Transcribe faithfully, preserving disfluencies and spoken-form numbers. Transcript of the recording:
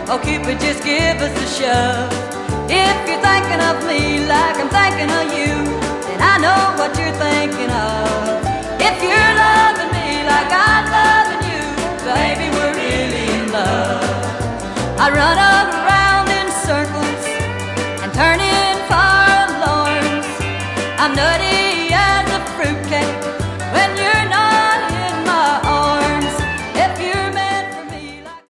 Oh, Cupid, just give us a shove. If you're thinking of me like I'm thinking of you, then I know what you're thinking of. If you're loving me like I'm loving you, baby, we're really in love. I run around in circles and turn in fire alarms. I'm nutty.